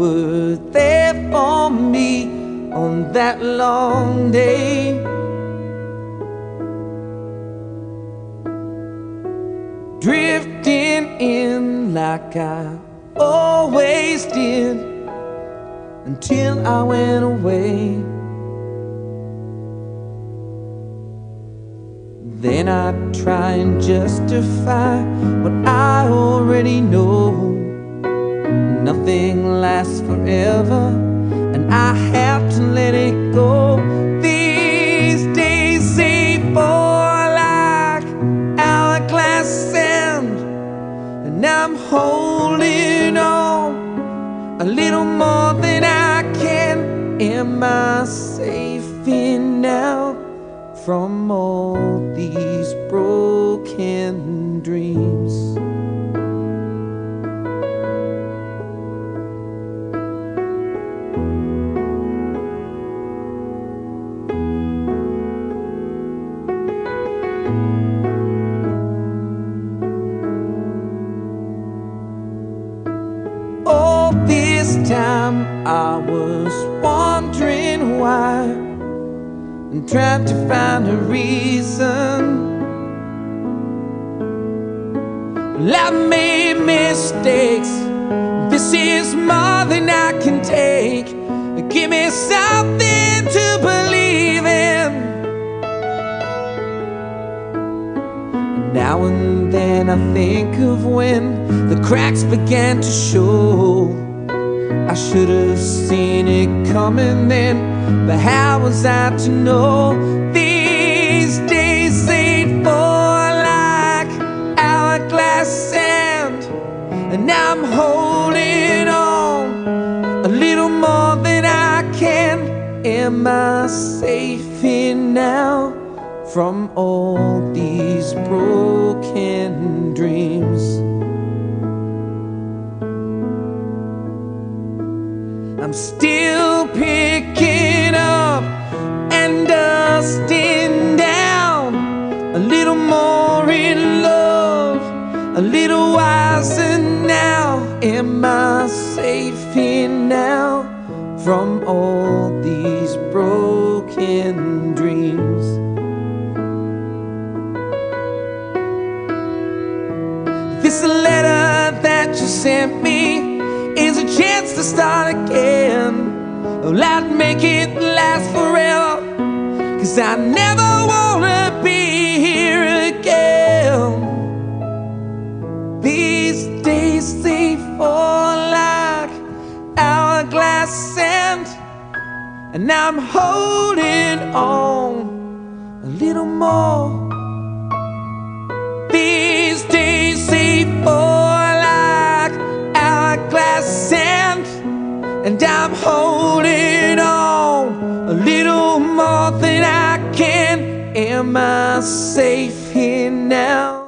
were there for me on that long day. Drifting in like I always did, until I went away. Then I try and justify what I already know. Nothing lasts forever, and I have to let it go. These days they fall like hourglass sand, and I'm holding on a little more than I can. Am I safe now from all these broken dreams? All this time I was wondering why, and trying to find a reason. Well, I made mistakes. This is more than I can take. Give me something to believe in. Now and then I think of when the cracks began to show. I should have seen it coming then, but how was I to know? These days they'd fall like hourglass sand, and I'm holding on a little more than I can. Am I safe now from all these broken dreams? I'm still picking up and dusting down, a little more in love, a little wiser now. Am I safe now from all these broken dreams? This letter that you sent me is a chance to start again. Well, I'd make it last forever, 'cause I never wanna be here again. These days they fall like hourglass sand, and I'm holding on a little more. These days they fall like hourglass sand, and I'm holding on a little more than I can. Am I safe here now?